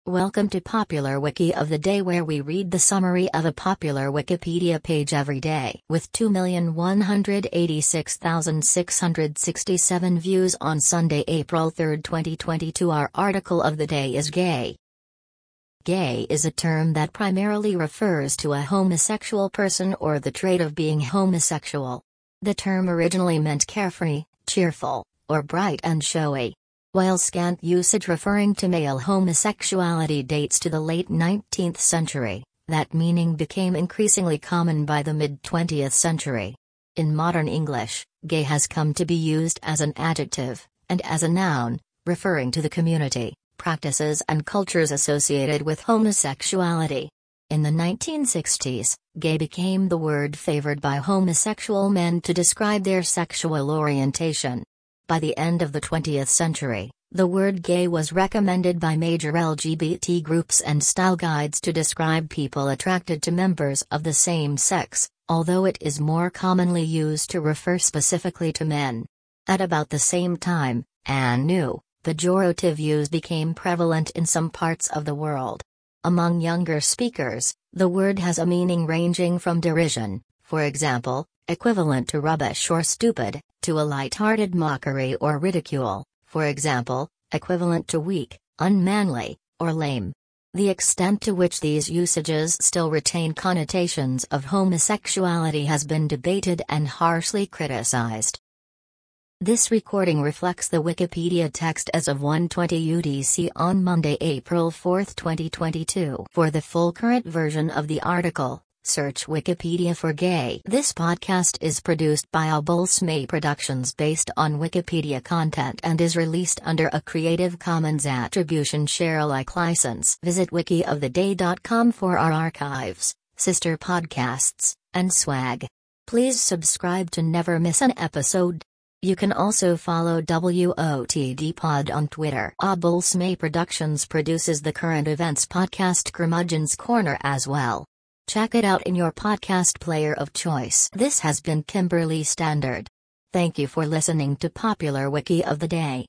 Welcome to Popular Wiki of the Day, where we read the summary of a popular Wikipedia page every day. With 2,186,667 views on Sunday, April 3, 2022, our article of the day is gay. Gay is a term that primarily refers to a homosexual person or the trait of being homosexual. The term originally meant carefree, cheerful, or bright and showy. While scant usage referring to male homosexuality dates to the late 19th century, that meaning became increasingly common by the mid-20th century. In modern English, gay has come to be used as an adjective, and as a noun, referring to the community, practices and cultures associated with homosexuality. In the 1960s, gay became the word favored by homosexual men to describe their sexual orientation. By the end of the 20th century, the word gay was recommended by major LGBT groups and style guides to describe people attracted to members of the same sex, although it is more commonly used to refer specifically to men. At about the same time, and new, pejorative use became prevalent in some parts of the world. Among younger speakers, the word has a meaning ranging from derision, for example, equivalent to rubbish or stupid, to a light-hearted mockery or ridicule, for example, equivalent to weak, unmanly, or lame. The extent to which these usages still retain connotations of homosexuality has been debated and harshly criticized. This recording reflects the Wikipedia text as of 1:20 UTC on Monday, April 4, 2022. For the full current version of the article, search Wikipedia for gay. This podcast is produced by Abulsmay Productions based on Wikipedia content and is released under a Creative Commons Attribution Share Alike license. Visit wikioftheday.com for our archives, sister podcasts, and swag. Please subscribe to never miss an episode. You can also follow WOTD Pod on Twitter. Abulsmay Productions produces the current events podcast Curmudgeon's Corner as well. Check it out in your podcast player of choice. This has been Kimberly Standard. Thank you for listening to Popular Wiki of the Day.